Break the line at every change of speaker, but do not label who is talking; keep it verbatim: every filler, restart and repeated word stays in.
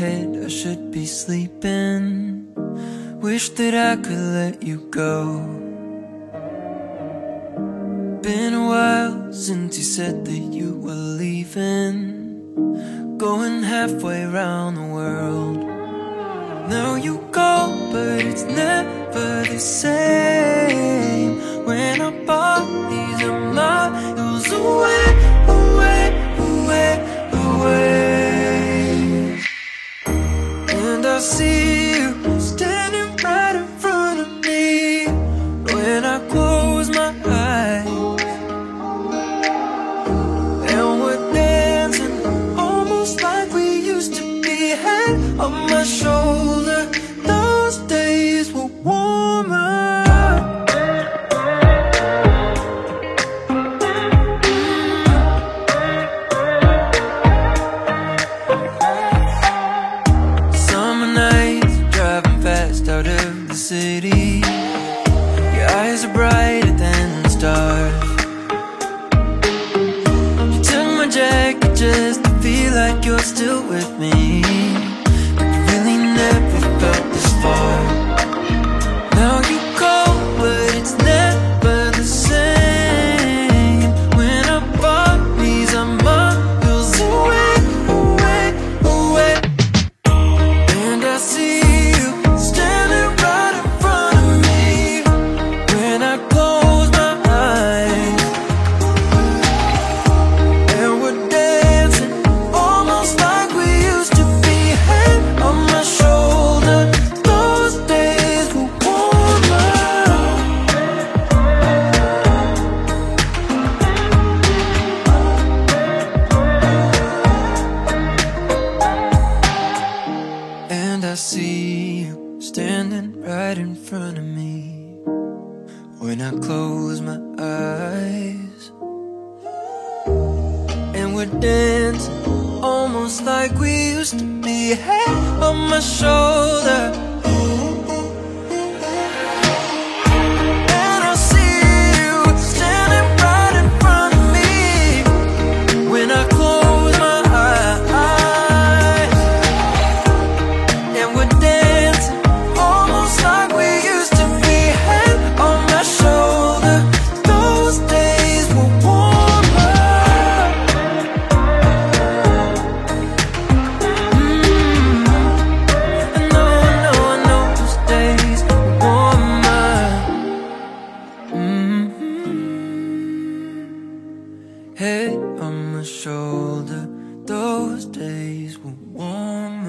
head, I should be sleeping. Wish that I could let you go. Been a while since you said that you were leaving, going halfway around the world. Now you go, but it's never the same. When our bodies are miles away, away, away, away. And I see you standing right in front of me. When I close my eyes, and we're dancing almost like we used to be. Head on my shoulder, those days were warmer. Summer nights, driving fast out of the city. Your eyes are brighter than the stars. You took my jacket just to feel like you're still with me, but you really never felt this far. Now you go, but it's never the same. When our bodies are miles away, away, away. And I see you standing right in front of me. When I close my eyes, and we're dancing almost like we used to be. Head on my shoulder, those days were warmer. And I see you standing right in front of me. When I close my eyes, and we're dancing almost like we used to be. Head on my shoulder, and I see you standing right in front of me. When I close my eyes, and we're dancing almost like we used to be. Head on my shoulder, those days were warmer. Mm. I know, I know, I know those days were warmer. Mm-hmm. Head on my shoulder, those days were warmer.